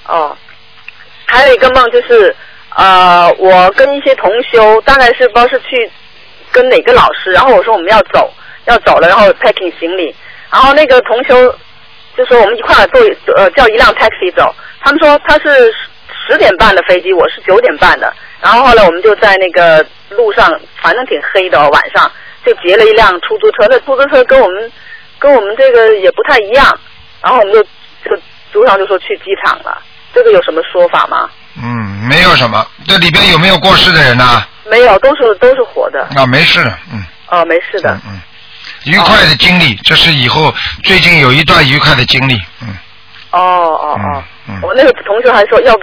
哦，还有一个梦就是，我跟一些同修，大概是不知道是去跟哪个老师，然后我说我们要走了，然后 packing 行李，然后那个同修就说我们一块儿叫一辆 taxi 走，他们说他是10点半的飞机，我是9点半的，然后后来我们就在那个路上，反正挺黑的晚上就截了一辆出租车，那出租车跟我们这个也不太一样，然后我们就组长就说去机场了，这个有什么说法吗？ 没有什么。这里边有没有过世的人呢？ 没有，都是活的。 没事的， 没事的。 愉快的经历，这是以后最近有一段愉快的经历。 我那个同学还说要不